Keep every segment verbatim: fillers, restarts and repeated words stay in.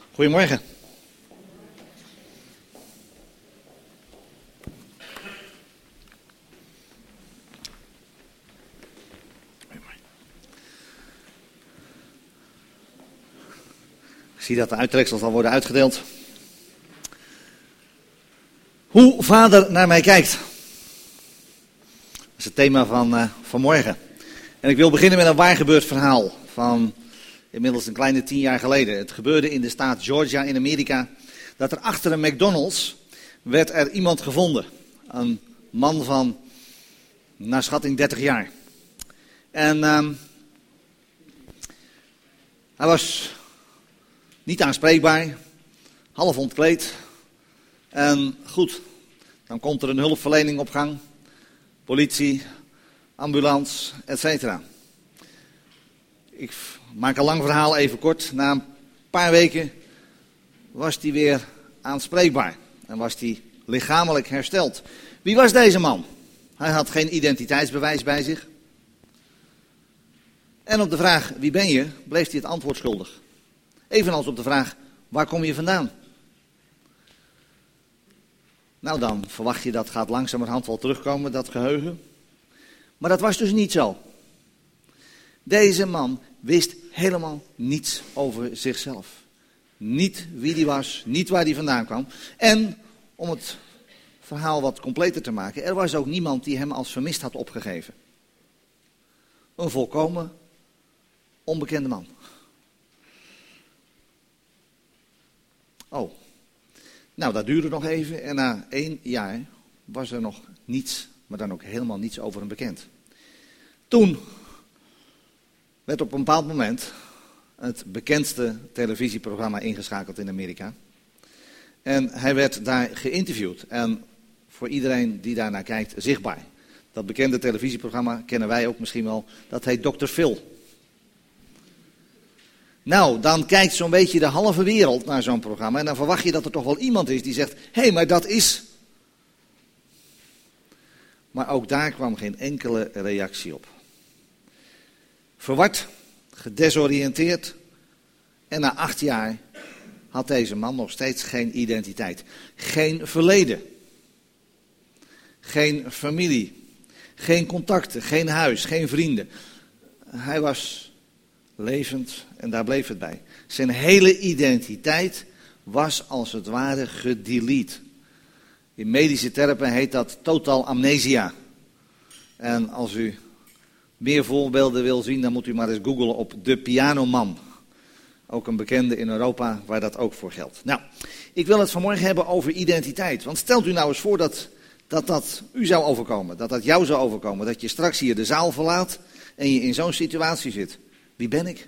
Goedemorgen. Ik zie dat de uittreksels al worden uitgedeeld. Hoe Vader naar mij kijkt. Dat is het thema van uh, vanmorgen. En ik wil beginnen met een waar gebeurd verhaal van inmiddels een kleine tien jaar geleden. Het gebeurde in de staat Georgia in Amerika. Dat er achter een McDonald's werd er iemand gevonden. Een man van, naar schatting, dertig jaar. En uh, hij was niet aanspreekbaar, half ontkleed. En goed, dan komt er een hulpverlening op gang. Politie, ambulance, et cetera. Ik maak een lang verhaal even kort. Na een paar weken was hij weer aanspreekbaar. En was hij lichamelijk hersteld. Wie was deze man? Hij had geen identiteitsbewijs bij zich. En op de vraag, wie ben je, bleef hij het antwoord schuldig. Evenals op de vraag, waar kom je vandaan? Nou, dan verwacht je dat gaat langzamerhand wel terugkomen, dat geheugen. Maar dat was dus niet zo. Deze man wist helemaal niets over zichzelf. Niet wie hij was, niet waar hij vandaan kwam. En, om het verhaal wat completer te maken, er was ook niemand die hem als vermist had opgegeven. Een volkomen onbekende man. Oh, nou dat duurde nog even en na één jaar was er nog niets, maar dan ook helemaal niets over hem bekend. Toen werd op een bepaald moment het bekendste televisieprogramma ingeschakeld in Amerika. En hij werd daar geïnterviewd en voor iedereen die daarnaar kijkt zichtbaar. Dat bekende televisieprogramma kennen wij ook misschien wel, dat heet dokter Phil. Nou, dan kijkt zo'n beetje de halve wereld naar zo'n programma en dan verwacht je dat er toch wel iemand is die zegt, hé, hey, maar dat is... Maar ook daar kwam geen enkele reactie op. Verward, gedesoriënteerd en na acht jaar had deze man nog steeds geen identiteit. Geen verleden, geen familie, geen contacten, geen huis, geen vrienden. Hij was levend en daar bleef het bij. Zijn hele identiteit was als het ware gedelete. In medische termen heet dat totaal amnesia. En als u meer voorbeelden wil zien, dan moet u maar eens googlen op de pianoman. Ook een bekende in Europa waar dat ook voor geldt. Nou, ik wil het vanmorgen hebben over identiteit. Want stelt u nou eens voor dat dat, dat u zou overkomen, dat dat jou zou overkomen. Dat je straks hier de zaal verlaat en je in zo'n situatie zit. Wie ben ik?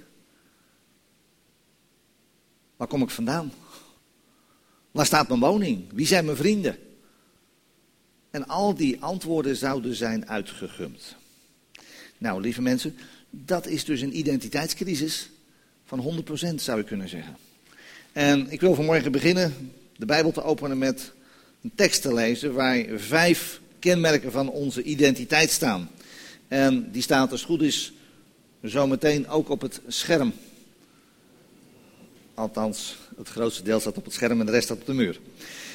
Waar kom ik vandaan? Waar staat mijn woning? Wie zijn mijn vrienden? En al die antwoorden zouden zijn uitgegumd. Nou, lieve mensen, dat is dus een identiteitscrisis van honderd procent zou je kunnen zeggen. En ik wil vanmorgen beginnen de Bijbel te openen met een tekst te lezen waar vijf kenmerken van onze identiteit staan. En die staat als het goed is zometeen ook op het scherm. Althans, het grootste deel staat op het scherm en de rest staat op de muur.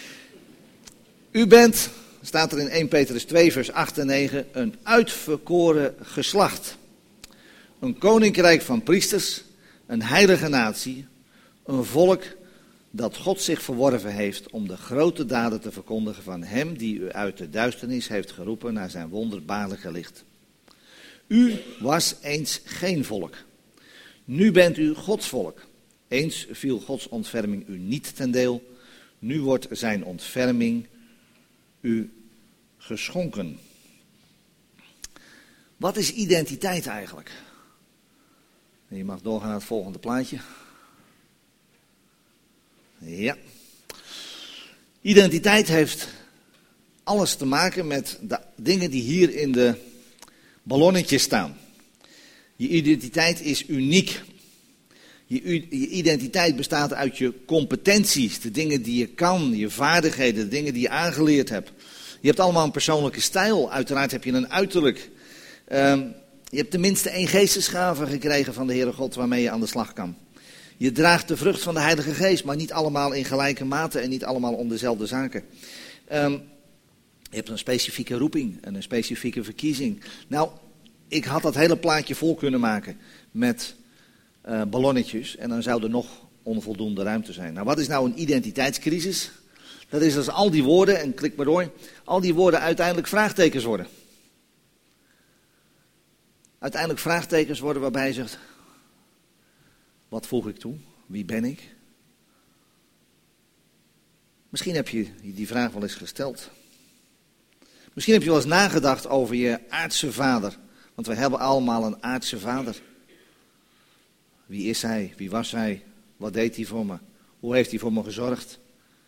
U bent, staat er in eerste Petrus twee vers acht en negen, een uitverkoren geslacht. Een koninkrijk van priesters, een heilige natie, een volk dat God zich verworven heeft om de grote daden te verkondigen van hem die u uit de duisternis heeft geroepen naar zijn wonderbaarlijke licht. U was eens geen volk. Nu bent u Gods volk. Eens viel Gods ontferming u niet ten deel. Nu wordt zijn ontferming u geschonken. Wat is identiteit eigenlijk? Je mag doorgaan naar het volgende plaatje. Ja. Identiteit heeft alles te maken met de dingen die hier in de ballonnetjes staan. Je identiteit is uniek. Je, je identiteit bestaat uit je competenties, de dingen die je kan, je vaardigheden, de dingen die je aangeleerd hebt. Je hebt allemaal een persoonlijke stijl, uiteraard heb je een uiterlijk. Um, je hebt tenminste één geestesgave gekregen van de Heere God waarmee je aan de slag kan. Je draagt de vrucht van de Heilige Geest, maar niet allemaal in gelijke mate en niet allemaal om dezelfde zaken. Um, je hebt een specifieke roeping en een specifieke verkiezing. Nou, ik had dat hele plaatje vol kunnen maken met uh, ballonnetjes en dan zou er nog onvoldoende ruimte zijn. Nou, wat is nou een identiteitscrisis? Dat is als al die woorden, en klik maar door, al die woorden uiteindelijk vraagtekens worden. Uiteindelijk vraagtekens worden waarbij je zegt, wat voeg ik toe? Wie ben ik? Misschien heb je die vraag wel eens gesteld. Misschien heb je wel eens nagedacht over je aardse vader. Want we hebben allemaal een aardse vader. Wie is hij? Wie was hij? Wat deed hij voor me? Hoe heeft hij voor me gezorgd?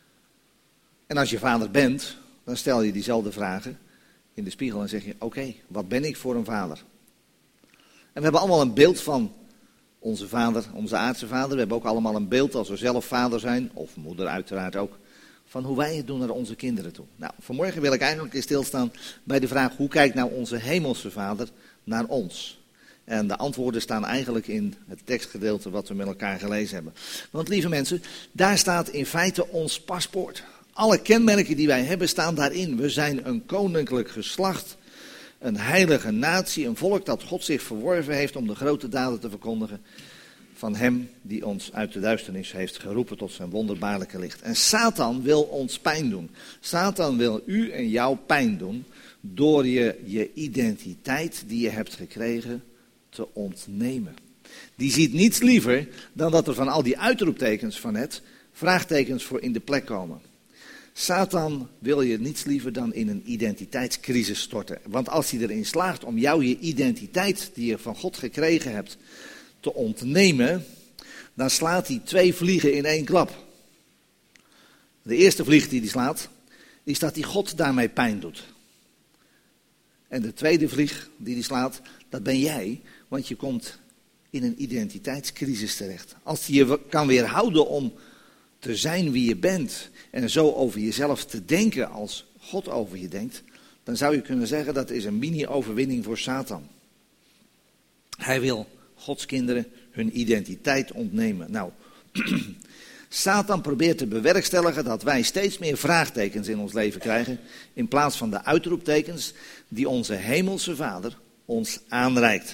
En als je vader bent, dan stel je diezelfde vragen in de spiegel en zeg je, oké, okay, wat ben ik voor een vader? En we hebben allemaal een beeld van onze vader, onze aardse vader. We hebben ook allemaal een beeld als we zelf vader zijn, of moeder uiteraard ook, van hoe wij het doen naar onze kinderen toe. Nou, vanmorgen wil ik eigenlijk eens stilstaan bij de vraag, hoe kijkt nou onze hemelse vader naar ons? En de antwoorden staan eigenlijk in het tekstgedeelte wat we met elkaar gelezen hebben. Want lieve mensen, daar staat in feite ons paspoort. Alle kenmerken die wij hebben staan daarin. We zijn een koninklijk geslacht, een heilige natie, een volk dat God zich verworven heeft om de grote daden te verkondigen van hem die ons uit de duisternis heeft geroepen tot zijn wonderbaarlijke licht. En Satan wil ons pijn doen. Satan wil u en jou pijn doen door je, je identiteit die je hebt gekregen te ontnemen. Die ziet niets liever dan dat er van al die uitroeptekens van het vraagtekens voor in de plek komen. Satan wil je niets liever dan in een identiteitscrisis storten. Want als hij erin slaagt om jou je identiteit die je van God gekregen hebt te ontnemen, dan slaat hij twee vliegen in één klap. De eerste vlieg die hij slaat, is dat hij God daarmee pijn doet. En de tweede vlieg die hij slaat, dat ben jij, want je komt in een identiteitscrisis terecht. Als hij je kan weerhouden om te zijn wie je bent en zo over jezelf te denken als God over je denkt, dan zou je kunnen zeggen dat is een mini-overwinning voor Satan. Hij wil Gods kinderen hun identiteit ontnemen. Nou, Satan probeert te bewerkstelligen dat wij steeds meer vraagtekens in ons leven krijgen, in plaats van de uitroeptekens die onze hemelse Vader ons aanreikt.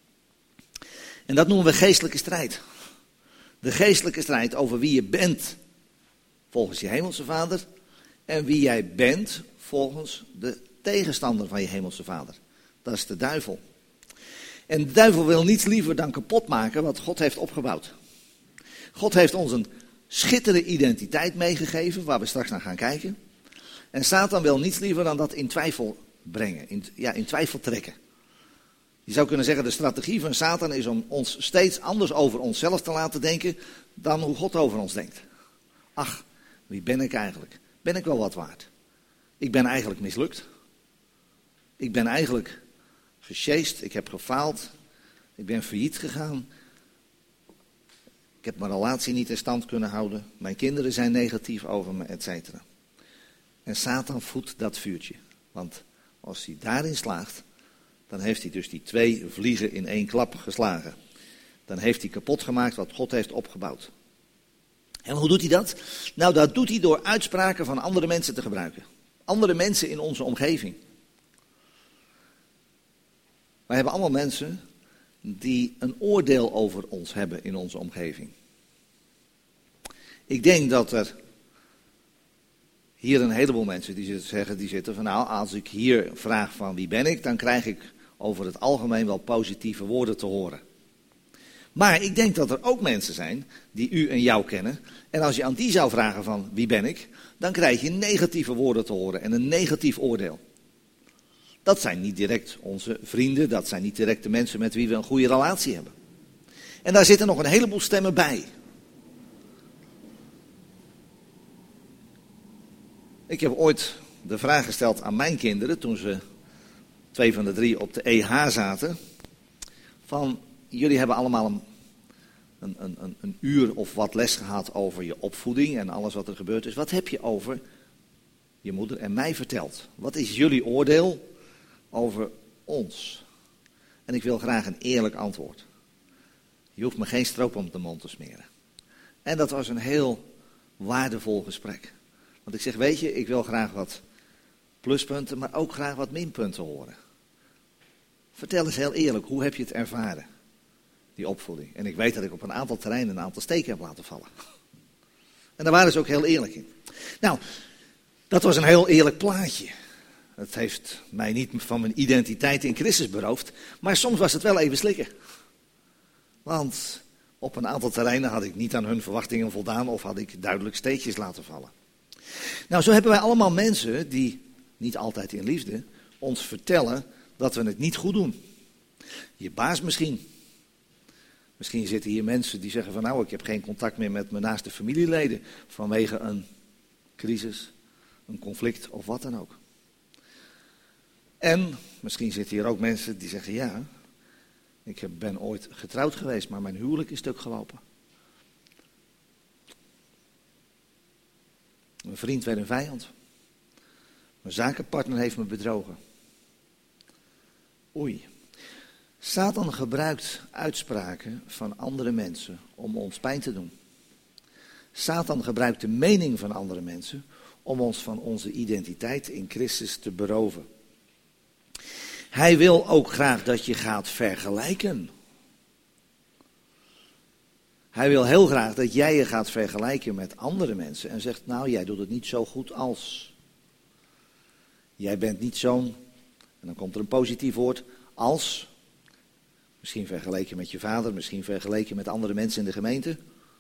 En dat noemen we geestelijke strijd. De geestelijke strijd over wie je bent volgens je hemelse Vader en wie jij bent volgens de tegenstander van je hemelse Vader. Dat is de duivel. En de duivel wil niets liever dan kapot maken wat God heeft opgebouwd. God heeft ons een schitterende identiteit meegegeven, waar we straks naar gaan kijken. En Satan wil niets liever dan dat in twijfel brengen, in, ja, in twijfel trekken. Je zou kunnen zeggen, de strategie van Satan is om ons steeds anders over onszelf te laten denken dan hoe God over ons denkt. Ach, wie ben ik eigenlijk? Ben ik wel wat waard? Ik ben eigenlijk mislukt. Ik ben eigenlijk gesjeest, ik heb gefaald. Ik ben failliet gegaan. Ik heb mijn relatie niet in stand kunnen houden. Mijn kinderen zijn negatief over me, et cetera. En Satan voedt dat vuurtje. Want als hij daarin slaagt, dan heeft hij dus die twee vliegen in één klap geslagen. Dan heeft hij kapot gemaakt wat God heeft opgebouwd. En hoe doet hij dat? Nou, dat doet hij door uitspraken van andere mensen te gebruiken. Andere mensen in onze omgeving. Wij hebben allemaal mensen die een oordeel over ons hebben in onze omgeving. Ik denk dat er hier een heleboel mensen die zitten zeggen, die zitten van nou, als ik hier vraag van wie ben ik, dan krijg ik over het algemeen wel positieve woorden te horen. Maar ik denk dat er ook mensen zijn die u en jou kennen. En als je aan die zou vragen van wie ben ik, dan krijg je negatieve woorden te horen en een negatief oordeel. Dat zijn niet direct onze vrienden, dat zijn niet direct de mensen met wie we een goede relatie hebben. En daar zitten nog een heleboel stemmen bij. Ik heb ooit de vraag gesteld aan mijn kinderen, toen ze twee van de drie op de E H zaten, van jullie hebben allemaal een, een, een, een uur of wat les gehad over je opvoeding en alles wat er gebeurd is. Wat heb je over je moeder en mij verteld? Wat is jullie oordeel over ons? En ik wil graag een eerlijk antwoord. Je hoeft me geen stroop om de mond te smeren. En dat was een heel waardevol gesprek. Want ik zeg, weet je, ik wil graag wat pluspunten, maar ook graag wat minpunten horen. Vertel eens heel eerlijk, hoe heb je het ervaren, die opvoeding? En ik weet dat ik op een aantal terreinen een aantal steken heb laten vallen. En daar waren ze ook heel eerlijk in. Nou, dat was een heel eerlijk plaatje. Het heeft mij niet van mijn identiteit in Christus beroofd, maar soms was het wel even slikken. Want op een aantal terreinen had ik niet aan hun verwachtingen voldaan of had ik duidelijk steekjes laten vallen. Nou, zo hebben wij allemaal mensen die, niet altijd in liefde, ons vertellen dat we het niet goed doen. Je baas misschien. Misschien zitten hier mensen die zeggen van nou, ik heb geen contact meer met mijn naaste familieleden vanwege een crisis, een conflict of wat dan ook. En misschien zitten hier ook mensen die zeggen ja, ik heb- ben ooit getrouwd geweest, maar mijn huwelijk is stuk gelopen. Mijn vriend werd een vijand. Mijn zakenpartner heeft me bedrogen. Oei. Satan gebruikt uitspraken van andere mensen om ons pijn te doen. Satan gebruikt de mening van andere mensen om ons van onze identiteit in Christus te beroven. Hij wil ook graag dat je gaat vergelijken. Hij wil heel graag dat jij je gaat vergelijken met andere mensen en zegt, nou, jij doet het niet zo goed als. Jij bent niet zo'n, en dan komt er een positief woord, als. Misschien vergeleken met je vader, misschien vergeleken met andere mensen in de gemeente.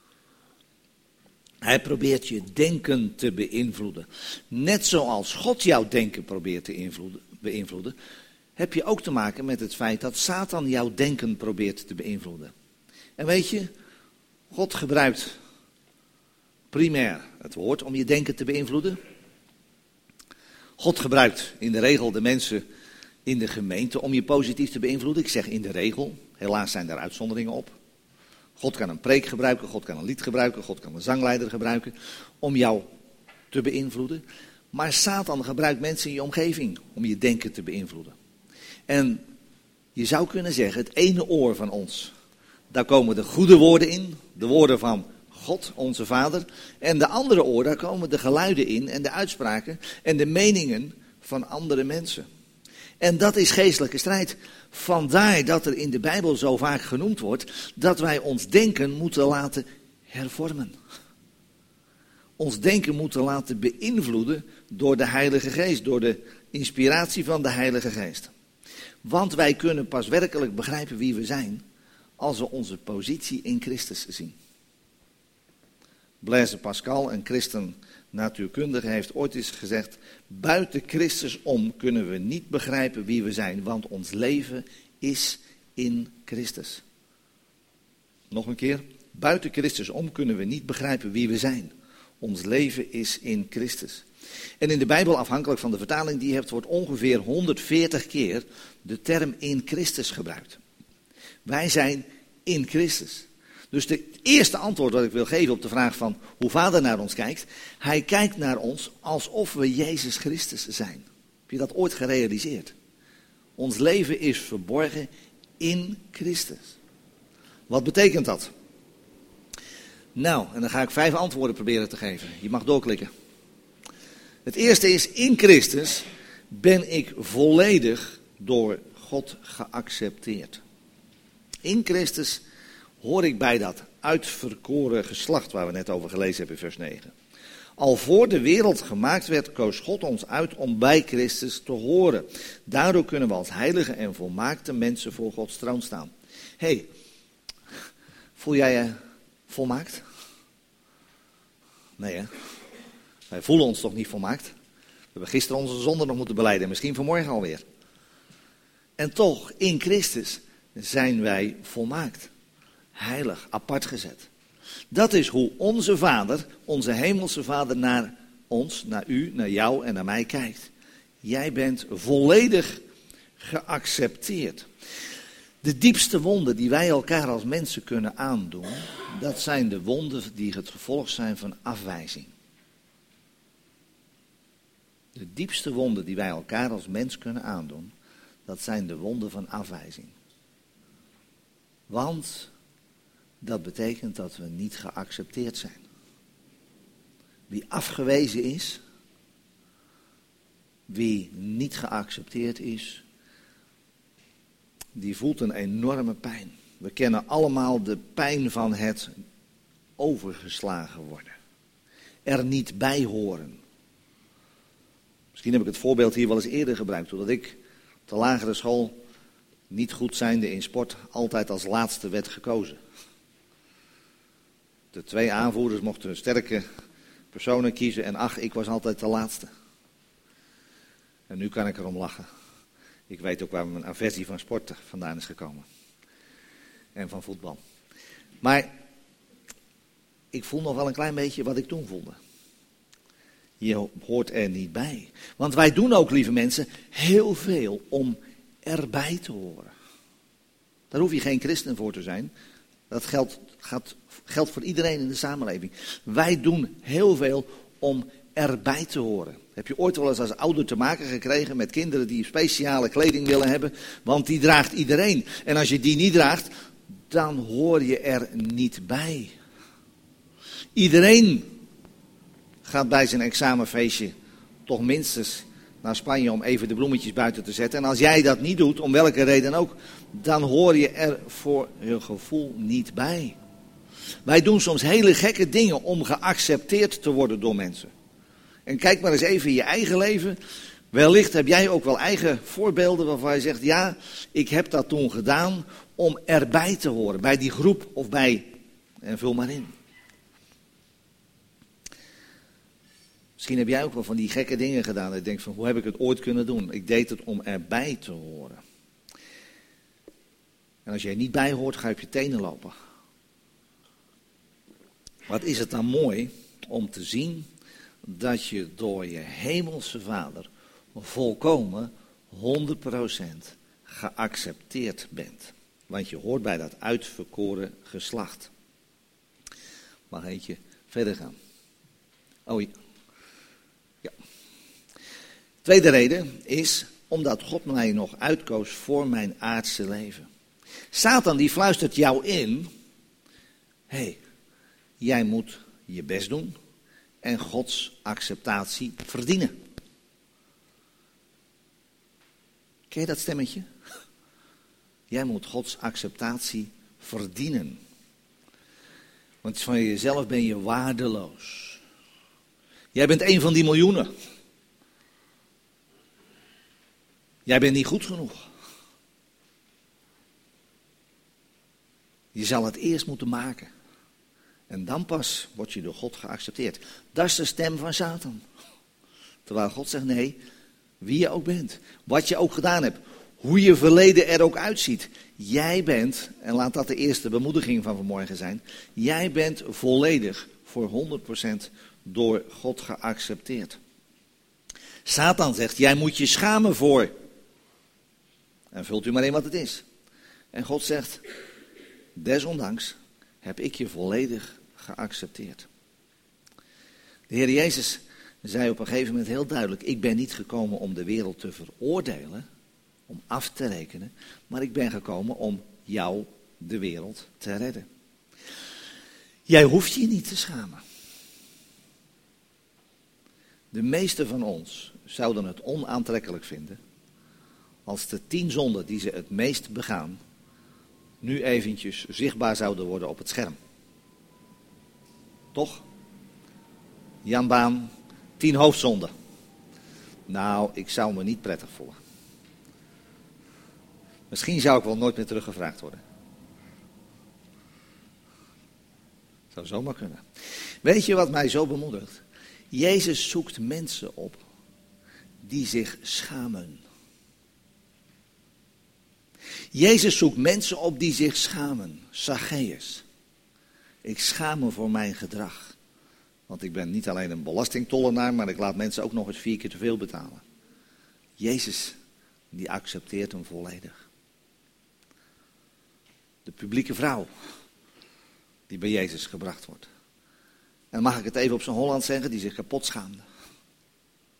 Hij probeert je denken te beïnvloeden. Net zoals God jouw denken probeert te invloeden, beïnvloeden, heb je ook te maken met het feit dat Satan jouw denken probeert te beïnvloeden. En weet je, God gebruikt primair het woord om je denken te beïnvloeden. God gebruikt in de regel de mensen in de gemeente om je positief te beïnvloeden. Ik zeg in de regel, helaas zijn daar uitzonderingen op. God kan een preek gebruiken, God kan een lied gebruiken, God kan een zangleider gebruiken om jou te beïnvloeden. Maar Satan gebruikt mensen in je omgeving om je denken te beïnvloeden. En je zou kunnen zeggen, het ene oor van ons, daar komen de goede woorden in, de woorden van God, onze Vader. En de andere oor, daar komen de geluiden in en de uitspraken en de meningen van andere mensen. En dat is geestelijke strijd. Vandaar dat er in de Bijbel zo vaak genoemd wordt dat wij ons denken moeten laten hervormen. Ons denken moeten laten beïnvloeden door de Heilige Geest, door de inspiratie van de Heilige Geest. Want wij kunnen pas werkelijk begrijpen wie we zijn als we onze positie in Christus zien. Blaise Pascal, een christen natuurkundige, heeft ooit eens gezegd, buiten Christus om kunnen we niet begrijpen wie we zijn, want ons leven is in Christus. Nog een keer, buiten Christus om kunnen we niet begrijpen wie we zijn. Ons leven is in Christus. En in de Bijbel, afhankelijk van de vertaling die je hebt, wordt ongeveer honderdveertig keer de term in Christus gebruikt. Wij zijn in Christus. Dus het eerste antwoord dat ik wil geven op de vraag van hoe Vader naar ons kijkt. Hij kijkt naar ons alsof we Jezus Christus zijn. Heb je dat ooit gerealiseerd? Ons leven is verborgen in Christus. Wat betekent dat? Nou, en dan ga ik vijf antwoorden proberen te geven. Je mag doorklikken. Het eerste is, in Christus ben ik volledig door God geaccepteerd. In Christus hoor ik bij dat uitverkoren geslacht waar we net over gelezen hebben in vers negen. Al voor de wereld gemaakt werd, koos God ons uit om bij Christus te horen. Daardoor kunnen we als heilige en volmaakte mensen voor Gods troon staan. Hé, hey, voel jij je volmaakt? Nee hè? Wij voelen ons toch niet volmaakt? We hebben gisteren onze zonde nog moeten belijden, misschien vanmorgen alweer. En toch, in Christus zijn wij volmaakt. Heilig, apart gezet. Dat is hoe onze Vader, onze hemelse Vader, naar ons, naar u, naar jou en naar mij kijkt. Jij bent volledig geaccepteerd. De diepste wonden die wij elkaar als mensen kunnen aandoen, dat zijn de wonden die het gevolg zijn van afwijzing. De diepste wonden die wij elkaar als mens kunnen aandoen, dat zijn de wonden van afwijzing. Want Dat betekent dat we niet geaccepteerd zijn. Wie afgewezen is, wie niet geaccepteerd is, die voelt een enorme pijn. We kennen allemaal de pijn van het overgeslagen worden. Er niet bij horen. Misschien heb ik het voorbeeld hier wel eens eerder gebruikt. Doordat ik op de lagere school, niet goed zijnde in sport, altijd als laatste werd gekozen. De twee aanvoerders mochten sterke personen kiezen en ach, ik was altijd de laatste. En nu kan ik erom lachen. Ik weet ook waar mijn aversie van sport vandaan is gekomen. En van voetbal. Maar ik voel nog wel een klein beetje wat ik toen voelde. Je hoort er niet bij. Want wij doen ook, lieve mensen, heel veel om erbij te horen. Daar hoef je geen christen voor te zijn. Dat geldt, gaat, geldt voor iedereen in de samenleving. Wij doen heel veel om erbij te horen. Heb je ooit wel eens als ouder te maken gekregen met kinderen die speciale kleding willen hebben? Want die draagt iedereen. En als je die niet draagt, dan hoor je er niet bij. Iedereen gaat bij zijn examenfeestje toch minstens naar Spanje om even de bloemetjes buiten te zetten. En als jij dat niet doet, om welke reden ook, dan hoor je er voor je gevoel niet bij. Wij doen soms hele gekke dingen om geaccepteerd te worden door mensen. En kijk maar eens even in je eigen leven. Wellicht heb jij ook wel eigen voorbeelden waarvan je zegt, ja, ik heb dat toen gedaan om erbij te horen. Bij die groep of bij, en vul maar in. Misschien heb jij ook wel van die gekke dingen gedaan. Dat je denkt van, hoe heb ik het ooit kunnen doen? Ik deed het om erbij te horen. En als je er niet bij hoort, ga je op je tenen lopen. Wat is het dan mooi om te zien dat je door je hemelse Vader volkomen honderd procent geaccepteerd bent. Want je hoort bij dat uitverkoren geslacht. Mag eentje verder gaan. Oh ja. ja. Tweede reden is omdat God mij nog uitkoos voor mijn aardse leven. Satan die fluistert jou in. Hé, hey, jij moet je best doen en Gods acceptatie verdienen. Ken je dat stemmetje? Jij moet Gods acceptatie verdienen. Want van jezelf ben je waardeloos. Jij bent een van die miljoenen. Jij bent niet goed genoeg. Je zal het eerst moeten maken. En dan pas word je door God geaccepteerd. Dat is de stem van Satan. Terwijl God zegt, nee, wie je ook bent, wat je ook gedaan hebt, hoe je verleden er ook uitziet. Jij bent, en laat dat de eerste bemoediging van vanmorgen zijn, jij bent volledig voor honderd procent door God geaccepteerd. Satan zegt, jij moet je schamen voor. En vult u maar in wat het is. En God zegt, desondanks heb ik je volledig geaccepteerd. De Heer Jezus zei op een gegeven moment heel duidelijk, ik ben niet gekomen om de wereld te veroordelen, om af te rekenen, maar ik ben gekomen om jou, de wereld, te redden. Jij hoeft je niet te schamen. De meesten van ons zouden het onaantrekkelijk vinden als de tien zonden die ze het meest begaan, nu eventjes zichtbaar zouden worden op het scherm. Toch? Jan Baan, tien hoofdzonden. Nou, ik zou me niet prettig voelen. Misschien zou ik wel nooit meer teruggevraagd worden. Zou zomaar kunnen. Weet je wat mij zo bemoedigt? Jezus zoekt mensen op die zich schamen. Jezus zoekt mensen op die zich schamen. Zacchaeus. Ik schaam me voor mijn gedrag. Want ik ben niet alleen een belastingtollenaar, maar ik laat mensen ook nog eens vier keer te veel betalen. Jezus, die accepteert hem volledig. De publieke vrouw, die bij Jezus gebracht wordt. En mag ik het even op zijn Holland zeggen, die zich kapot schaamde.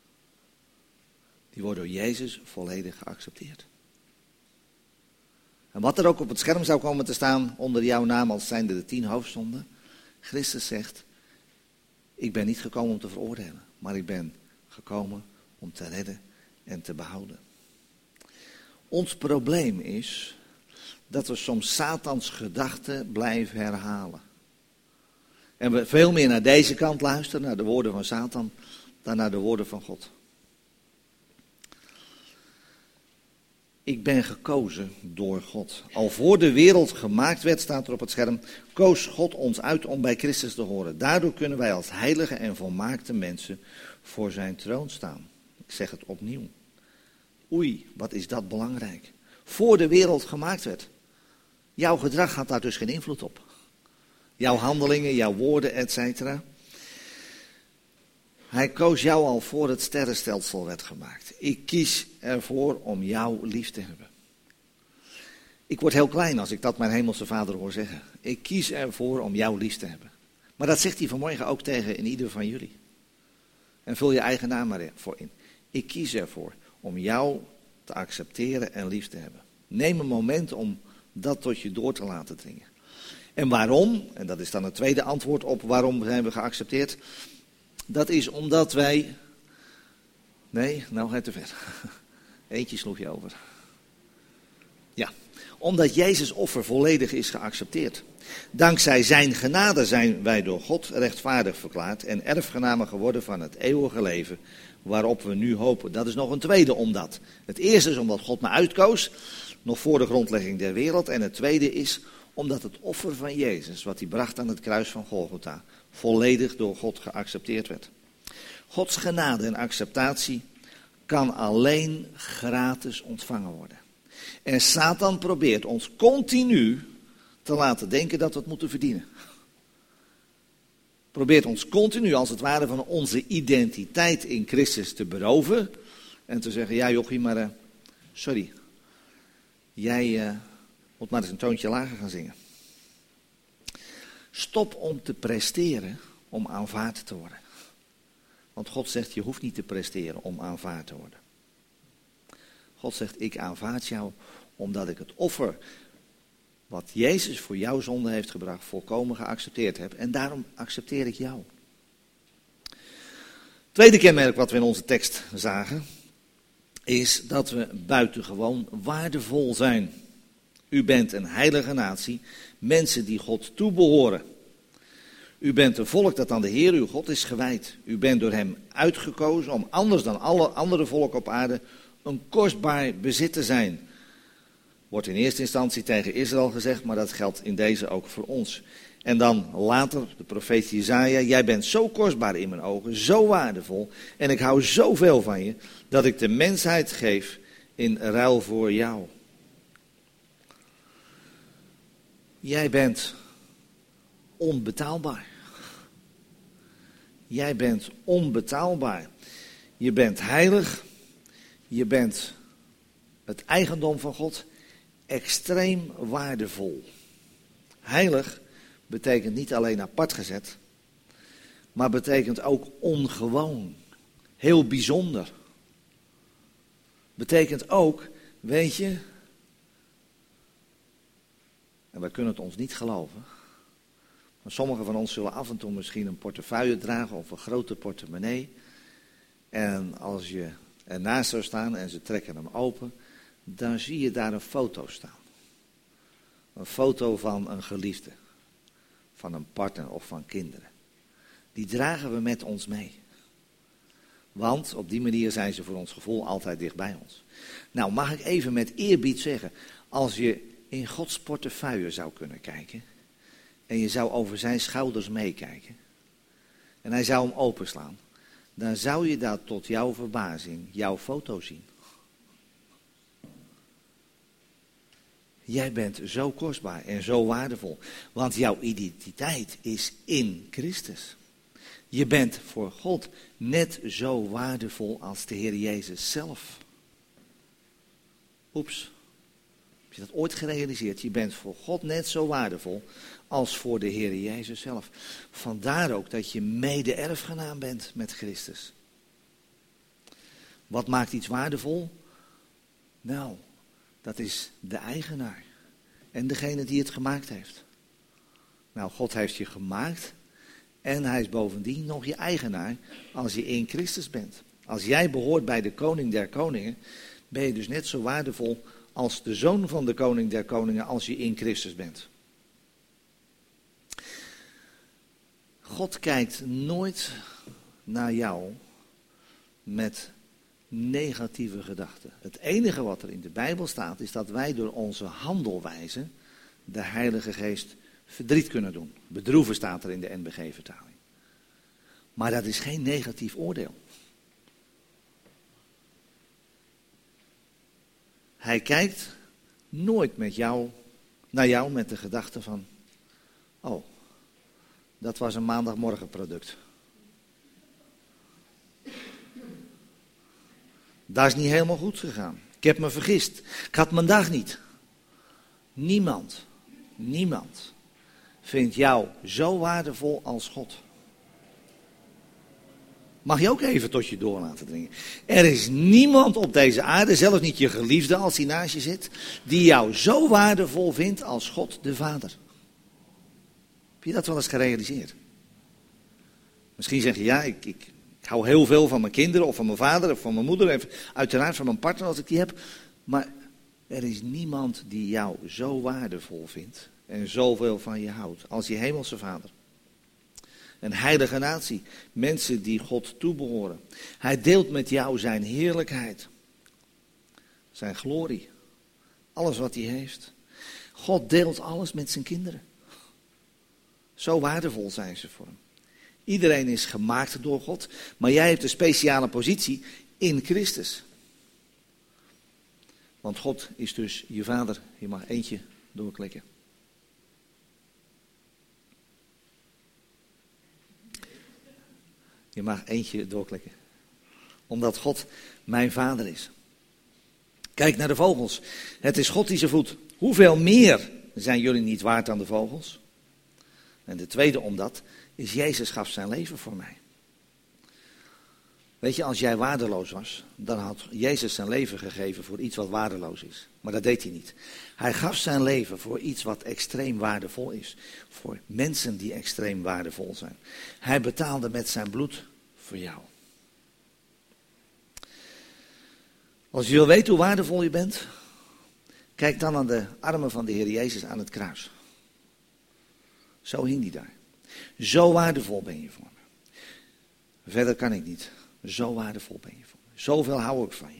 Die wordt door Jezus volledig geaccepteerd. En wat er ook op het scherm zou komen te staan onder jouw naam als zijnde de tien hoofdzonden. Christus zegt, ik ben niet gekomen om te veroordelen, maar ik ben gekomen om te redden en te behouden. Ons probleem is dat we soms Satans gedachten blijven herhalen. En we veel meer naar deze kant luisteren, naar de woorden van Satan, dan naar de woorden van God. Ik ben gekozen door God. Al voor de wereld gemaakt werd, staat er op het scherm, koos God ons uit om bij Christus te horen. Daardoor kunnen wij als heilige en volmaakte mensen voor zijn troon staan. Ik zeg het opnieuw. Oei, wat is dat belangrijk. Voor de wereld gemaakt werd. Jouw gedrag had daar dus geen invloed op. Jouw handelingen, jouw woorden, et cetera. Hij koos jou al voor het sterrenstelsel werd gemaakt. Ik kies ervoor om jou lief te hebben. Ik word heel klein als ik dat mijn hemelse vader hoor zeggen. Ik kies ervoor om jou lief te hebben. Maar dat zegt hij vanmorgen ook tegen in ieder van jullie. En vul je eigen naam maar voor in. Ik kies ervoor om jou te accepteren en lief te hebben. Neem een moment om dat tot je door te laten dringen. En waarom? En dat is dan het tweede antwoord op waarom zijn we geaccepteerd. Dat is omdat wij... Nee, nou ga je te ver. Eentje sloeg je over. Ja, omdat Jezus' offer volledig is geaccepteerd. Dankzij zijn genade zijn wij door God rechtvaardig verklaard en erfgenamen geworden van het eeuwige leven waarop we nu hopen. Dat is nog een tweede omdat. Het eerste is omdat God me uitkoos, nog voor de grondlegging der wereld. En het tweede is omdat het offer van Jezus, wat hij bracht aan het kruis van Golgotha, volledig door God geaccepteerd werd. Gods genade en acceptatie kan alleen gratis ontvangen worden. En Satan probeert ons continu te laten denken dat we het moeten verdienen. Probeert ons continu als het ware van onze identiteit in Christus te beroven. En te zeggen, ja jochie, maar uh, sorry. Jij uh, moet maar eens een toontje lager gaan zingen. Stop om te presteren om aanvaard te worden. Want God zegt, je hoeft niet te presteren om aanvaard te worden. God zegt, ik aanvaard jou omdat ik het offer wat Jezus voor jouw zonde heeft gebracht volkomen geaccepteerd heb. En daarom accepteer ik jou. Tweede kenmerk wat we in onze tekst zagen, is dat we buitengewoon waardevol zijn. U bent een heilige natie, mensen die God toebehoren. U bent een volk dat aan de Heer uw God is gewijd. U bent door hem uitgekozen om anders dan alle andere volken op aarde een kostbaar bezit te zijn. Wordt in eerste instantie tegen Israël gezegd, maar dat geldt in deze ook voor ons. En dan later de profeet Jesaja, jij bent zo kostbaar in mijn ogen, zo waardevol. En ik hou zoveel van je, dat ik de mensheid geef in ruil voor jou. Jij bent onbetaalbaar. Jij bent onbetaalbaar. Je bent heilig. Je bent het eigendom van God. Extreem waardevol. Heilig betekent niet alleen apart gezet, maar betekent ook ongewoon. Heel bijzonder. Betekent ook, weet je, en wij kunnen het ons niet geloven, maar sommigen van ons zullen af en toe misschien een portefeuille dragen of een grote portemonnee. En als je ernaast zou staan en ze trekken hem open, dan zie je daar een foto staan. Een foto van een geliefde, van een partner of van kinderen. Die dragen we met ons mee. Want op die manier zijn ze voor ons gevoel altijd dicht bij ons. Nou, mag ik even met eerbied zeggen, als je in Gods portefeuille zou kunnen kijken en je zou over zijn schouders meekijken en hij zou hem openslaan, dan zou je daar tot jouw verbazing jouw foto zien. Jij bent zo kostbaar en zo waardevol, want jouw identiteit is in Christus. Je bent voor God net zo waardevol als de Heer Jezus zelf. Oeps, heb je dat ooit gerealiseerd? Je bent voor God net zo waardevol als voor de Heer Jezus zelf. Vandaar ook dat je mede-erfgenaam bent met Christus. Wat maakt iets waardevol? Nou, dat is de eigenaar. en degene die het gemaakt heeft. Nou, God heeft je gemaakt en hij is bovendien nog je eigenaar als je in Christus bent. Als jij behoort bij de koning der koningen, ben je dus net zo waardevol als de zoon van de koning der koningen als je in Christus bent. God kijkt nooit naar jou met negatieve gedachten. Het enige wat er in de Bijbel staat is dat wij door onze handelwijze de Heilige Geest verdriet kunnen doen. Bedroeven staat er in de N B G-vertaling. Maar dat is geen negatief oordeel. Hij kijkt nooit met jou, naar jou met de gedachte van, oh, dat was een maandagmorgenproduct. Dat is niet helemaal goed gegaan. Ik heb me vergist. Ik had mijn dag niet. Niemand, niemand vindt jou zo waardevol als God. Mag je ook even tot je door laten dringen. Er is niemand op deze aarde, zelfs niet je geliefde als hij naast je zit, die jou zo waardevol vindt als God de Vader. Heb je dat wel eens gerealiseerd? Misschien zeg je, ja, ik, ik, ik hou heel veel van mijn kinderen of van mijn vader of van mijn moeder. En uiteraard van mijn partner als ik die heb. Maar er is niemand die jou zo waardevol vindt en zoveel van je houdt als je hemelse Vader. Een heilige natie, mensen die God toebehoren. Hij deelt met jou zijn heerlijkheid, zijn glorie, alles wat hij heeft. God deelt alles met zijn kinderen. Zo waardevol zijn ze voor hem. Iedereen is gemaakt door God, maar jij hebt een speciale positie in Christus. Want God is dus je Vader. Je mag eentje doorklikken. Je mag eentje doorklikken. Omdat God mijn Vader is. Kijk naar de vogels. Het is God die ze voedt. Hoeveel meer zijn jullie niet waard dan de vogels? En de tweede omdat is Jezus gaf zijn leven voor mij. Weet je, als jij waardeloos was, dan had Jezus zijn leven gegeven voor iets wat waardeloos is. Maar dat deed hij niet. Hij gaf zijn leven voor iets wat extreem waardevol is. Voor mensen die extreem waardevol zijn. Hij betaalde met zijn bloed voor jou. Als je wil weten hoe waardevol je bent, kijk dan aan de armen van de Heer Jezus aan het kruis. Zo hing hij daar. Zo waardevol ben je voor me. Verder kan ik niet. Zo waardevol ben je voor me. Zoveel hou ik van je.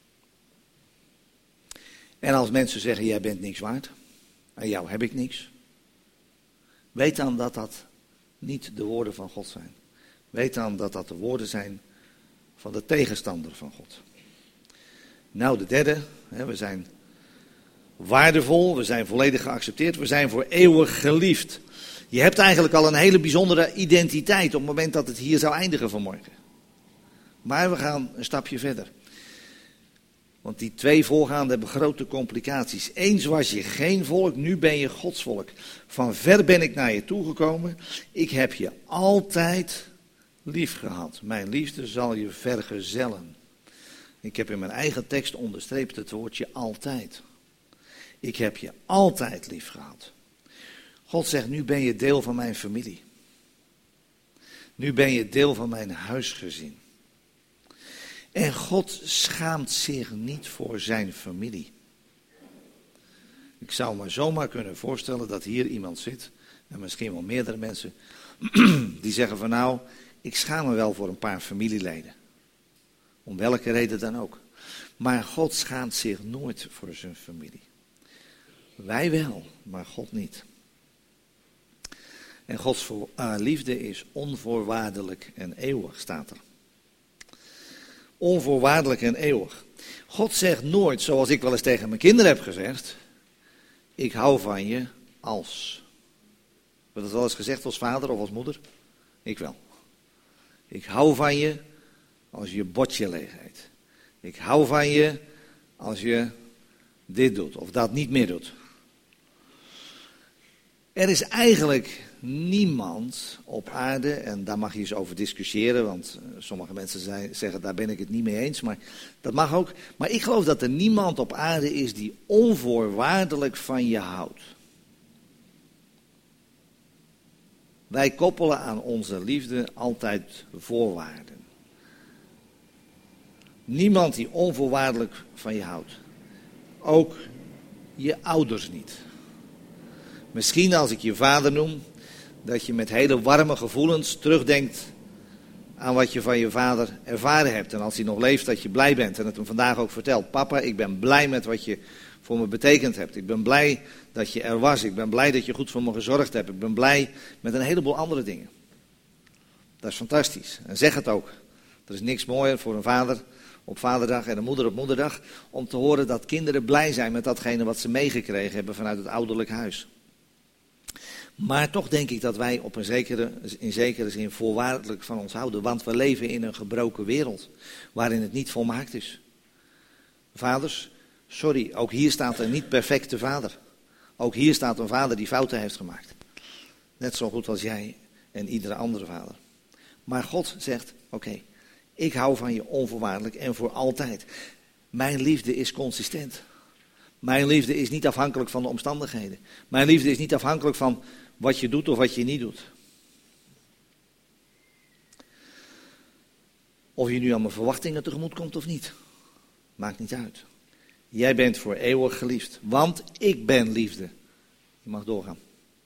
En als mensen zeggen, jij bent niks waard. Aan jou heb ik niks. Weet dan dat dat niet de woorden van God zijn. Weet dan dat dat de woorden zijn van de tegenstander van God. Nou, de derde. We zijn waardevol. We zijn volledig geaccepteerd. We zijn voor eeuwig geliefd. Je hebt eigenlijk al een hele bijzondere identiteit op het moment dat het hier zou eindigen vanmorgen. Maar we gaan een stapje verder. Want die twee voorgaande hebben grote complicaties. Eens was je geen volk, nu ben je Gods volk. Van ver ben ik naar je toegekomen. Ik heb je altijd lief gehad. Mijn liefde zal je vergezellen. Ik heb in mijn eigen tekst onderstreept het woordje altijd. Ik heb je altijd lief gehad. God zegt, nu ben je deel van mijn familie. Nu ben je deel van mijn huisgezin. En God schaamt zich niet voor zijn familie. Ik zou me zomaar kunnen voorstellen dat hier iemand zit, en misschien wel meerdere mensen, die zeggen van nou, ik schaam me wel voor een paar familieleden. Om welke reden dan ook. Maar God schaamt zich nooit voor zijn familie. Wij wel, maar God niet. En Gods voor, uh, liefde is onvoorwaardelijk en eeuwig, staat er. Onvoorwaardelijk en eeuwig. God zegt nooit, zoals ik wel eens tegen mijn kinderen heb gezegd, ik hou van je als. Heb je dat wel eens gezegd als vader of als moeder? Ik wel. Ik hou van je als je bordje leeg eet. Ik hou van je als je dit doet of dat niet meer doet. Er is eigenlijk niemand op aarde, en daar mag je eens over discussiëren, want sommige mensen zei, zeggen daar ben ik het niet mee eens, maar dat mag ook. Maar ik geloof dat er niemand op aarde is die onvoorwaardelijk van je houdt. Wij koppelen aan onze liefde altijd voorwaarden. Niemand die onvoorwaardelijk van je houdt. Ook je ouders niet. Misschien als ik je vader noem, dat je met hele warme gevoelens terugdenkt aan wat je van je vader ervaren hebt. En als hij nog leeft, dat je blij bent en het hem vandaag ook vertelt. Papa, ik ben blij met wat je voor me betekend hebt. Ik ben blij dat je er was. Ik ben blij dat je goed voor me gezorgd hebt. Ik ben blij met een heleboel andere dingen. Dat is fantastisch. En zeg het ook. Er is niks mooier voor een vader op vaderdag en een moeder op moederdag om te horen dat kinderen blij zijn met datgene wat ze meegekregen hebben vanuit het ouderlijk huis. Maar toch denk ik dat wij op een zekere, in zekere zin voorwaardelijk van ons houden. Want we leven in een gebroken wereld waarin het niet volmaakt is. Vaders, sorry, ook hier staat een niet perfecte vader. Ook hier staat een vader die fouten heeft gemaakt. Net zo goed als jij en iedere andere vader. Maar God zegt, oké, okay, ik hou van je onvoorwaardelijk en voor altijd. Mijn liefde is consistent. Mijn liefde is niet afhankelijk van de omstandigheden. Mijn liefde is niet afhankelijk van wat je doet of wat je niet doet. Of je nu aan mijn verwachtingen tegemoet komt of niet. Maakt niet uit. Jij bent voor eeuwig geliefd. Want ik ben liefde. Je mag doorgaan.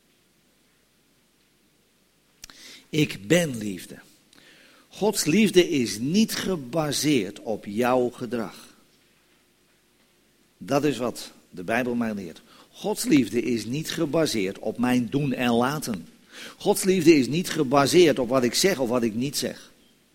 Ik ben liefde. Gods liefde is niet gebaseerd op jouw gedrag. Dat is wat de Bijbel mij leert. Gods liefde is niet gebaseerd op mijn doen en laten. Gods liefde is niet gebaseerd op wat ik zeg of wat ik niet zeg.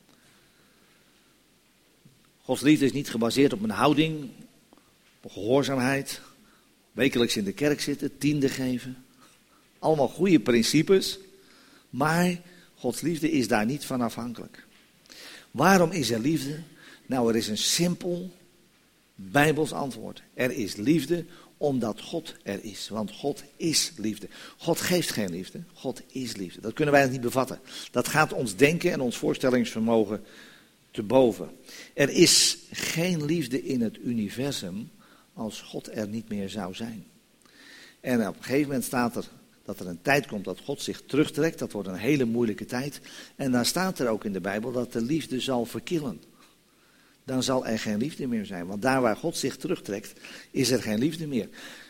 Gods liefde is niet gebaseerd op mijn houding, op gehoorzaamheid, wekelijks in de kerk zitten, tiende geven. Allemaal goede principes, maar Gods liefde is daar niet van afhankelijk. Waarom is er liefde? Nou, er is een simpel Bijbels antwoord. Er is liefde omdat God er is. Want God is liefde. God geeft geen liefde. God is liefde. Dat kunnen wij niet bevatten. Dat gaat ons denken en ons voorstellingsvermogen te boven. Er is geen liefde in het universum als God er niet meer zou zijn. En op een gegeven moment staat er dat er een tijd komt dat God zich terugtrekt. Dat wordt een hele moeilijke tijd. En dan staat er ook in de Bijbel dat de liefde zal verkillen. Dan zal er geen liefde meer zijn. Want daar waar God zich terugtrekt, is er geen liefde meer.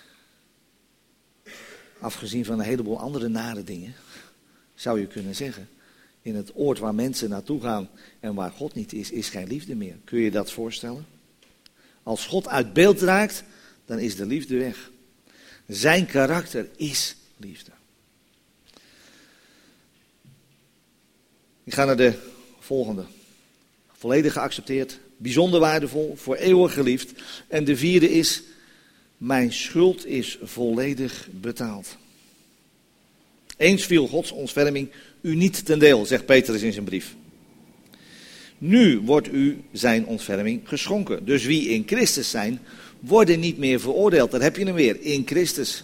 Afgezien van een heleboel andere nare dingen, zou je kunnen zeggen. In het oord waar mensen naartoe gaan en waar God niet is, is geen liefde meer. Kun je dat voorstellen? Als God uit beeld raakt, dan is de liefde weg. Zijn karakter is liefde. Ik ga naar de volgende. Volledig geaccepteerd, bijzonder waardevol, voor eeuwig geliefd. En de vierde is, mijn schuld is volledig betaald. Eens viel Gods ontferming u niet ten deel, zegt Petrus in zijn brief. Nu wordt u zijn ontferming geschonken. Dus wie in Christus zijn, worden niet meer veroordeeld. Daar heb je hem weer, in Christus.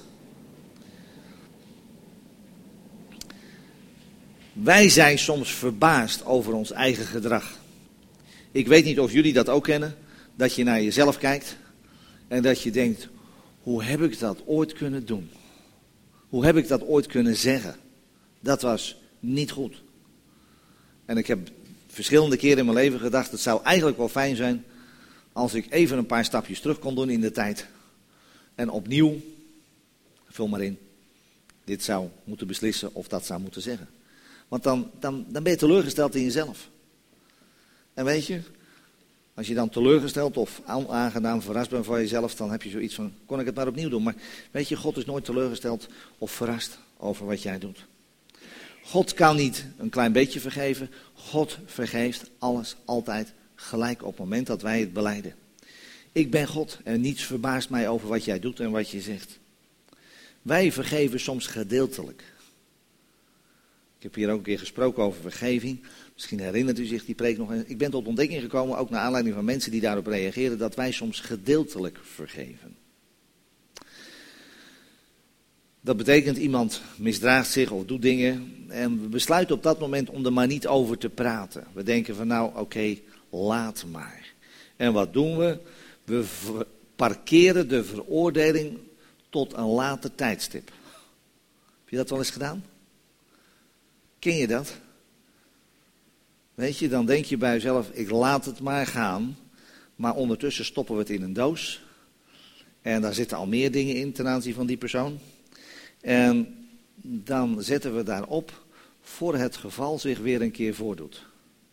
Wij zijn soms verbaasd over ons eigen gedrag. Ik weet niet of jullie dat ook kennen, dat je naar jezelf kijkt en dat je denkt, hoe heb ik dat ooit kunnen doen? Hoe heb ik dat ooit kunnen zeggen? Dat was niet goed. En ik heb verschillende keren in mijn leven gedacht, het zou eigenlijk wel fijn zijn als ik even een paar stapjes terug kon doen in de tijd. En opnieuw, vul maar in, dit zou moeten beslissen of dat zou moeten zeggen. Want dan, dan, dan ben je teleurgesteld in jezelf. En weet je, als je dan teleurgesteld of onaangenaam verrast bent van jezelf, dan heb je zoiets van, kon ik het maar opnieuw doen. Maar weet je, God is nooit teleurgesteld of verrast over wat jij doet. God kan niet een klein beetje vergeven. God vergeeft alles altijd gelijk op het moment dat wij het belijden. Ik ben God en niets verbaast mij over wat jij doet en wat je zegt. Wij vergeven soms gedeeltelijk. Ik heb hier ook een keer gesproken over vergeving. Misschien herinnert u zich die preek nog. Ik ben tot ontdekking gekomen, ook naar aanleiding van mensen die daarop reageren, dat wij soms gedeeltelijk vergeven. Dat betekent iemand misdraagt zich of doet dingen en we besluiten op dat moment om er maar niet over te praten. We denken van nou oké, okay, laat maar. En wat doen we? We parkeren de veroordeling tot een later tijdstip. Heb je dat wel eens gedaan? Ken je dat? Weet je, dan denk je bij jezelf, ik laat het maar gaan. Maar ondertussen stoppen we het in een doos. En daar zitten al meer dingen in ten aanzien van die persoon. En dan zetten we daarop voor het geval zich weer een keer voordoet.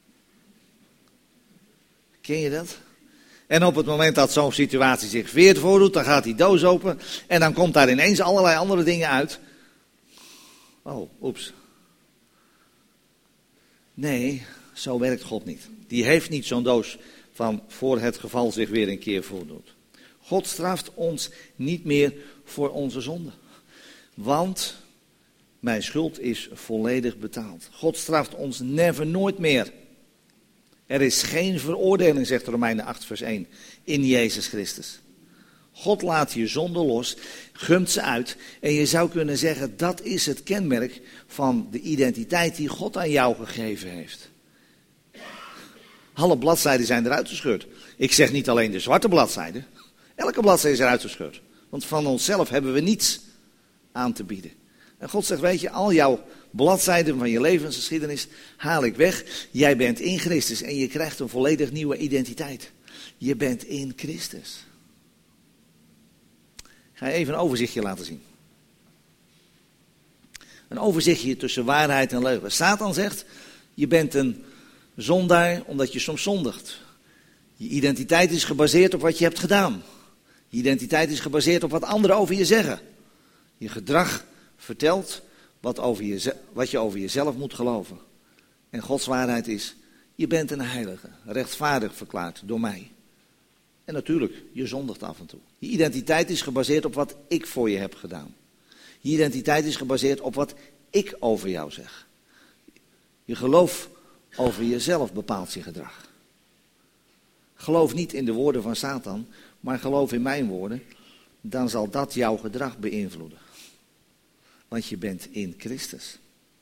Ken je dat? En op het moment dat zo'n situatie zich weer voordoet, dan gaat die doos open. En dan komt daar ineens allerlei andere dingen uit. Oh, oeps. Nee, zo werkt God niet. Die heeft niet zo'n doos van voor het geval zich weer een keer voordoet. God straft ons niet meer voor onze zonde. Want mijn schuld is volledig betaald. God straft ons never, nooit meer. Er is geen veroordeling, zegt Romeinen acht vers één, in Jezus Christus. God laat je zonde los, gumt ze uit. En je zou kunnen zeggen, dat is het kenmerk van de identiteit die God aan jou gegeven heeft. Alle bladzijden zijn eruit gescheurd. Ik zeg niet alleen de zwarte bladzijden. Elke bladzijde is eruit gescheurd. Want van onszelf hebben we niets aan te bieden. En God zegt, weet je, al jouw bladzijden van je levensgeschiedenis haal ik weg. Jij bent in Christus en je krijgt een volledig nieuwe identiteit. Je bent in Christus. Ik ga je even een overzichtje laten zien. Een overzichtje tussen waarheid en leugen. Satan zegt, je bent een zondaar omdat je soms zondigt. Je identiteit is gebaseerd op wat je hebt gedaan. Je identiteit is gebaseerd op wat anderen over je zeggen. Je gedrag vertelt wat, over je, wat je over jezelf moet geloven. En Gods waarheid is, je bent een heilige, rechtvaardig verklaard door mij. En natuurlijk, je zondigt af en toe. Je identiteit is gebaseerd op wat ik voor je heb gedaan. Je identiteit is gebaseerd op wat ik over jou zeg. Je geloof over jezelf bepaalt je gedrag. Geloof niet in de woorden van Satan, maar geloof in mijn woorden. Dan zal dat jouw gedrag beïnvloeden. Want je bent in Christus.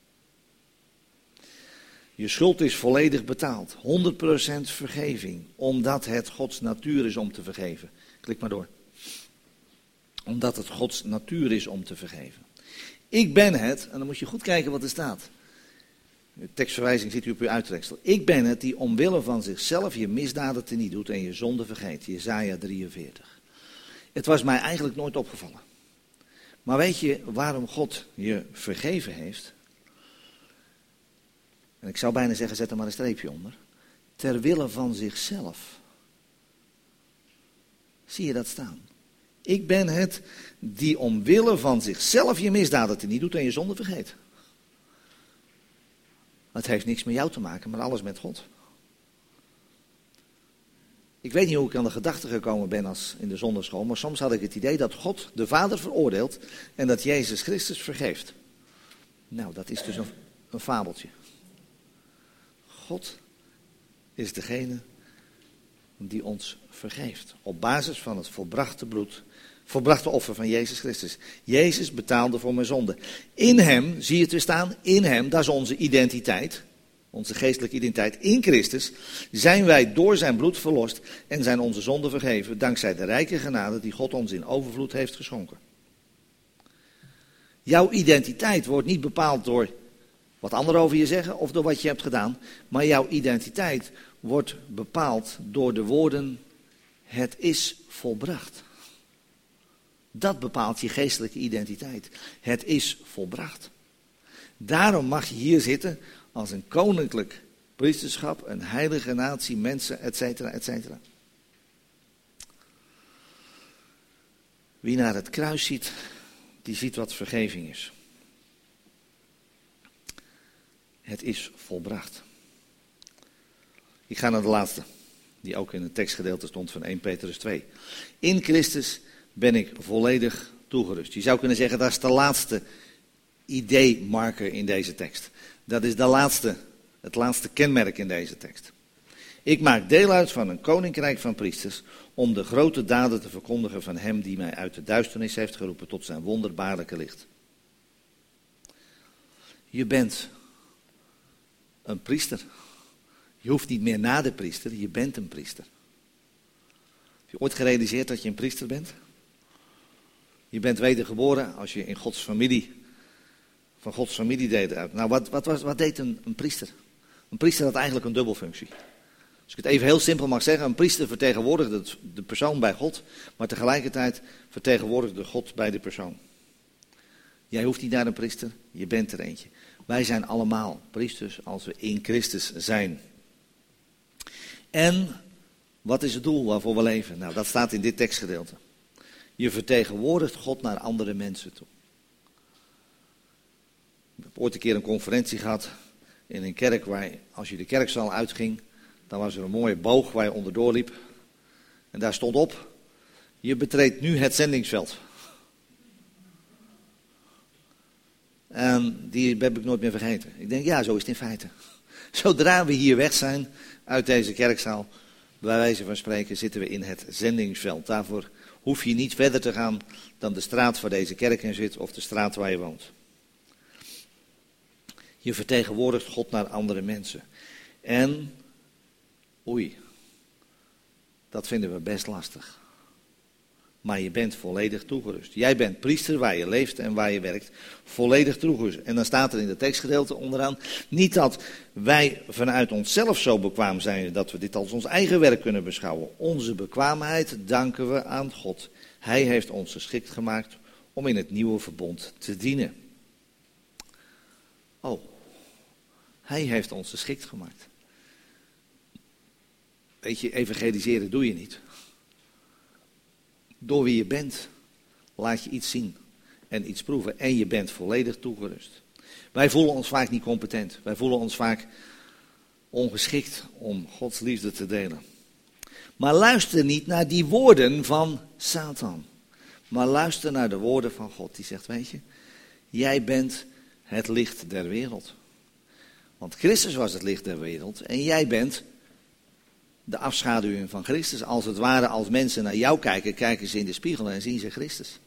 Je schuld is volledig betaald. honderd procent vergeving. Omdat het Gods natuur is om te vergeven. Klik maar door. Omdat het Gods natuur is om te vergeven. Ik ben het, en dan moet je goed kijken wat er staat. De tekstverwijzing ziet u op uw uittreksel. Ik ben het die omwille van zichzelf je misdaden teniet doet en je zonde vergeet. Jesaja drieënveertig. Het was mij eigenlijk nooit opgevallen. Maar weet je waarom God je vergeven heeft? En ik zou bijna zeggen, zet er maar een streepje onder. Ter wille van zichzelf. Zie je dat staan? Ik ben het die omwille van zichzelf je misdaden teniet doet en je zonde vergeet. Het heeft niks met jou te maken, maar alles met God. Ik weet niet hoe ik aan de gedachte gekomen ben als in de zonderschool, maar soms had ik het idee dat God de Vader veroordeelt en dat Jezus Christus vergeeft. Nou, dat is dus een, een fabeltje. God is degene die ons vergeeft. Op basis van het volbrachte bloed, volbrachte offer van Jezus Christus. Jezus betaalde voor mijn zonde. In hem, zie je het weer staan, in hem, dat is onze identiteit. Onze geestelijke identiteit in Christus, zijn wij door zijn bloed verlost en zijn onze zonden vergeven, dankzij de rijke genade die God ons in overvloed heeft geschonken. Jouw identiteit wordt niet bepaald door wat anderen over je zeggen of door wat je hebt gedaan, maar jouw identiteit wordt bepaald door de woorden, het is volbracht. Dat bepaalt je geestelijke identiteit. Het is volbracht. Daarom mag je hier zitten als een koninklijk priesterschap, een heilige natie, mensen, et cetera, et cetera. Wie naar het kruis ziet, die ziet wat vergeving is. Het is volbracht. Ik ga naar de laatste, die ook in het tekstgedeelte stond van eerste Petrus twee. In Christus ben ik volledig toegerust. Je zou kunnen zeggen, dat is de laatste idee-marker in deze tekst. Dat is de laatste, het laatste kenmerk in deze tekst. Ik maak deel uit van een koninkrijk van priesters om de grote daden te verkondigen van hem die mij uit de duisternis heeft geroepen tot zijn wonderbaarlijke licht. Je bent een priester. Je hoeft niet meer na de priester, je bent een priester. Heb je ooit gerealiseerd dat je een priester bent? Je bent wedergeboren als je in Gods familie, van Gods familie deed uit. Nou, wat, wat, was, wat deed een, een priester? Een priester had eigenlijk een dubbelfunctie. Als ik het even heel simpel mag zeggen, een priester vertegenwoordigde de persoon bij God, maar tegelijkertijd vertegenwoordigde God bij de persoon. Jij hoeft niet naar een priester, je bent er eentje. Wij zijn allemaal priesters als we in Christus zijn. En wat is het doel waarvoor we leven? Nou, dat staat in dit tekstgedeelte. Je vertegenwoordigt God naar andere mensen toe. Ik heb ooit een keer een conferentie gehad in een kerk waar, als je de kerkzaal uitging, dan was er een mooie boog waar je onderdoor liep. En daar stond op, je betreedt nu het zendingsveld. En die heb ik nooit meer vergeten. Ik denk, ja, zo is het in feite. Zodra we hier weg zijn uit deze kerkzaal, bij wijze van spreken, zitten we in het zendingsveld. Daarvoor hoef je niet verder te gaan dan de straat waar deze kerk in zit of de straat waar je woont. Je vertegenwoordigt God naar andere mensen. En, oei, dat vinden we best lastig. Maar je bent volledig toegerust. Jij bent priester waar je leeft en waar je werkt. Volledig toegerust. En dan staat er in het tekstgedeelte onderaan. Niet dat wij vanuit onszelf zo bekwaam zijn dat we dit als ons eigen werk kunnen beschouwen. Onze bekwaamheid danken we aan God. Hij heeft ons geschikt gemaakt om in het nieuwe verbond te dienen. Oh, hij heeft ons geschikt gemaakt. Weet je, evangeliseren doe je niet. Door wie je bent, laat je iets zien en iets proeven. En je bent volledig toegerust. Wij voelen ons vaak niet competent. Wij voelen ons vaak ongeschikt om Gods liefde te delen. Maar luister niet naar die woorden van Satan. Maar luister naar de woorden van God. Die zegt, weet je, jij bent het licht der wereld. Want Christus was het licht der wereld en jij bent de afschaduwing van Christus. Als het ware, als mensen naar jou kijken, kijken ze in de spiegel en zien ze Christus.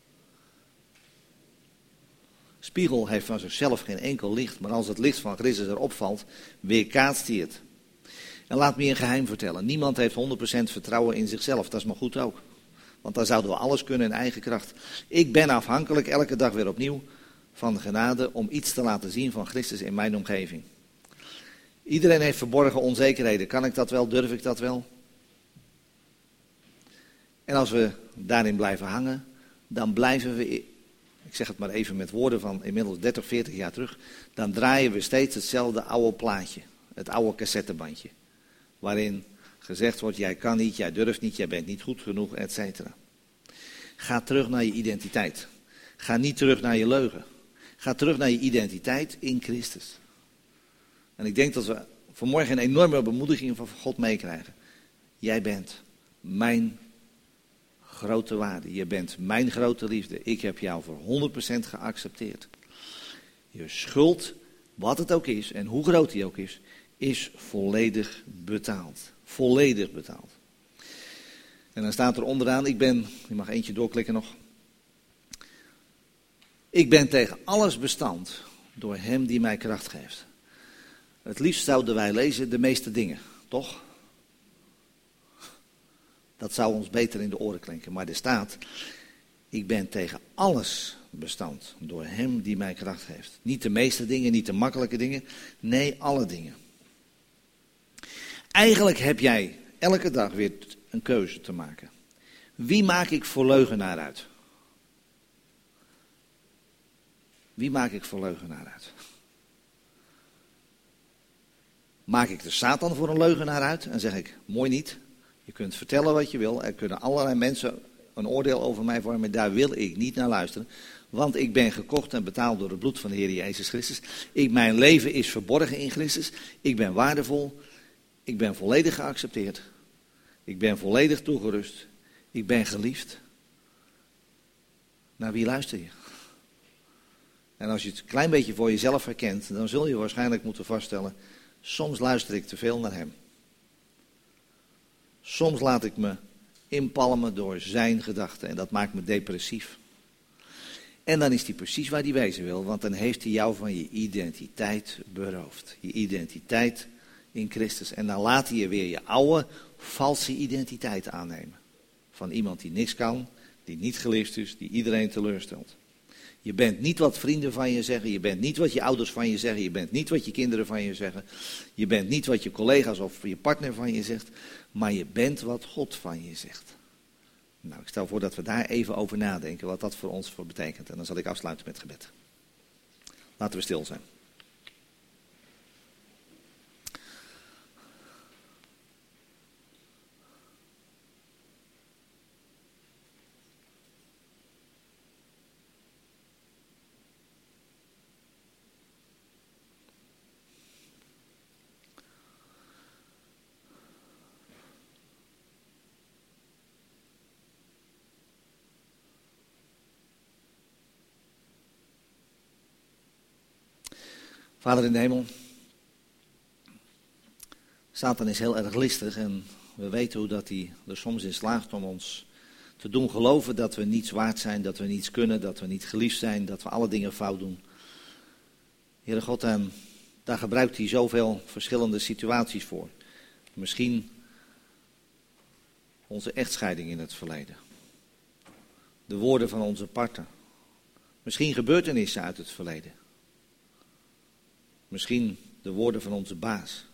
Spiegel heeft van zichzelf geen enkel licht, maar als het licht van Christus erop valt, weerkaatst hij het. En laat me je een geheim vertellen. Niemand heeft honderd procent vertrouwen in zichzelf, dat is maar goed ook. Want dan zouden we alles kunnen in eigen kracht. Ik ben afhankelijk elke dag weer opnieuw van de genade om iets te laten zien van Christus in mijn omgeving. Iedereen heeft verborgen onzekerheden. Kan ik dat wel? Durf ik dat wel? En als we daarin blijven hangen, dan blijven we, ik zeg het maar even met woorden van inmiddels dertig, veertig jaar terug, dan draaien we steeds hetzelfde oude plaatje, het oude cassettebandje, waarin gezegd wordt, jij kan niet, jij durft niet, jij bent niet goed genoeg, et cetera. Ga terug naar je identiteit. Ga niet terug naar je leugen. Ga terug naar je identiteit in Christus. En ik denk dat we vanmorgen een enorme bemoediging van God meekrijgen. Jij bent mijn grote waarde. Je bent mijn grote liefde. Ik heb jou voor honderd procent geaccepteerd. Je schuld, wat het ook is en hoe groot die ook is, is volledig betaald. Volledig betaald. En dan staat er onderaan, ik ben, je mag eentje doorklikken nog. Ik ben tegen alles bestand door hem die mij kracht geeft. Het liefst zouden wij lezen de meeste dingen, toch? Dat zou ons beter in de oren klinken. Maar er staat, ik ben tegen alles bestand door hem die mij kracht geeft. Niet de meeste dingen, niet de makkelijke dingen. Nee, alle dingen. Eigenlijk heb jij elke dag weer een keuze te maken. Wie maak ik voor leugenaar uit? Wie maak ik voor leugenaar uit? Maak ik de Satan voor een leugenaar uit en zeg ik, mooi niet. Je kunt vertellen wat je wil. Er kunnen allerlei mensen een oordeel over mij vormen. Daar wil ik niet naar luisteren. Want ik ben gekocht en betaald door het bloed van de Heer Jezus Christus. Ik, mijn leven is verborgen in Christus. Ik ben waardevol. Ik ben volledig geaccepteerd. Ik ben volledig toegerust. Ik ben geliefd. Naar wie luister je? En als je het een klein beetje voor jezelf herkent, dan zul je waarschijnlijk moeten vaststellen, soms luister ik te veel naar hem. Soms laat ik me inpalmen door zijn gedachten en dat maakt me depressief. En dan is hij precies waar hij wezen wil, want dan heeft hij jou van je identiteit beroofd. Je identiteit in Christus. En dan laat hij je weer je oude, valse identiteit aannemen. Van iemand die niks kan, die niet geliefd is, die iedereen teleurstelt. Je bent niet wat vrienden van je zeggen, je bent niet wat je ouders van je zeggen, je bent niet wat je kinderen van je zeggen, je bent niet wat je collega's of je partner van je zegt, maar je bent wat God van je zegt. Nou, ik stel voor dat we daar even over nadenken, wat dat voor ons voor betekent. En dan zal ik afsluiten met gebed. Laten we stil zijn. Vader in de hemel, Satan is heel erg listig en we weten hoe dat hij er soms in slaagt om ons te doen geloven dat we niets waard zijn, dat we niets kunnen, dat we niet geliefd zijn, dat we alle dingen fout doen. Heere God, en daar gebruikt hij zoveel verschillende situaties voor. Misschien onze echtscheiding in het verleden, de woorden van onze partner, misschien gebeurtenissen uit het verleden. Misschien de woorden van onze baas.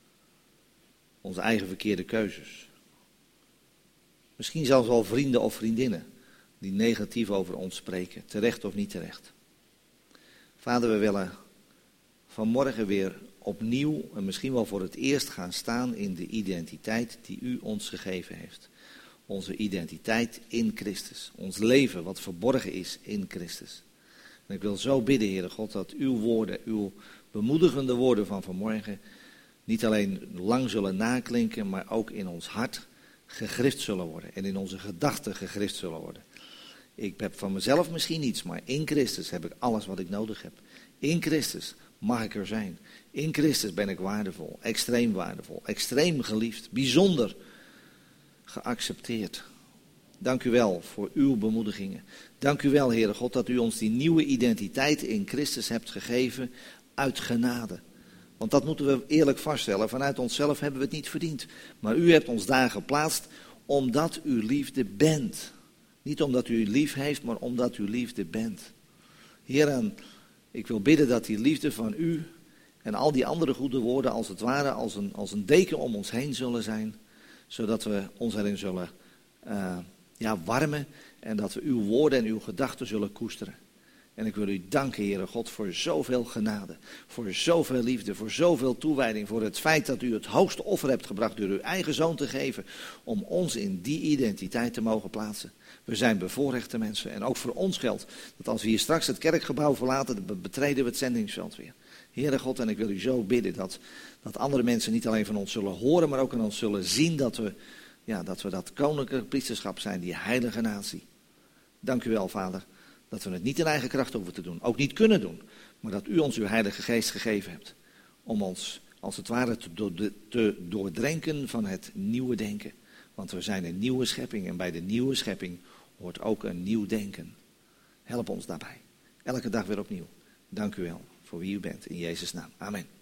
Onze eigen verkeerde keuzes. Misschien zelfs wel vrienden of vriendinnen die negatief over ons spreken, terecht of niet terecht. Vader, we willen vanmorgen weer opnieuw en misschien wel voor het eerst gaan staan in de identiteit die u ons gegeven heeft. Onze identiteit in Christus. Ons leven wat verborgen is in Christus. En ik wil zo bidden, Heere God, dat uw woorden, uw bemoedigende woorden van vanmorgen niet alleen lang zullen naklinken, maar ook in ons hart gegrift zullen worden en in onze gedachten gegrift zullen worden. Ik heb van mezelf misschien niets, maar in Christus heb ik alles wat ik nodig heb. In Christus mag ik er zijn. In Christus ben ik waardevol, extreem waardevol, extreem geliefd, bijzonder geaccepteerd. Dank u wel voor uw bemoedigingen. Dank u wel, Heere God, dat u ons die nieuwe identiteit in Christus hebt gegeven uit genade. Want dat moeten we eerlijk vaststellen. Vanuit onszelf hebben we het niet verdiend. Maar u hebt ons daar geplaatst omdat u liefde bent. Niet omdat u lief heeft, maar omdat u liefde bent. Heer, en ik wil bidden dat die liefde van u en al die andere goede woorden als het ware als een, als een deken om ons heen zullen zijn. Zodat we ons erin zullen uh, ja, warmen en dat we uw woorden en uw gedachten zullen koesteren. En ik wil u danken, Heere God, voor zoveel genade, voor zoveel liefde, voor zoveel toewijding, voor het feit dat u het hoogste offer hebt gebracht door uw eigen zoon te geven, om ons in die identiteit te mogen plaatsen. We zijn bevoorrechte mensen en ook voor ons geldt dat als we hier straks het kerkgebouw verlaten, dan betreden we het zendingsveld weer. Heere God, en ik wil u zo bidden dat, dat andere mensen niet alleen van ons zullen horen, maar ook aan ons zullen zien dat we, ja, dat we dat koninklijke priesterschap zijn, die heilige natie. Dank u wel, Vader. Dat we het niet in eigen kracht hoeven te doen, ook niet kunnen doen. Maar dat u ons uw heilige geest gegeven hebt. Om ons als het ware te, do- te doordrenken van het nieuwe denken. Want we zijn een nieuwe schepping en bij de nieuwe schepping hoort ook een nieuw denken. Help ons daarbij. Elke dag weer opnieuw. Dank u wel voor wie u bent. In Jezus' naam. Amen.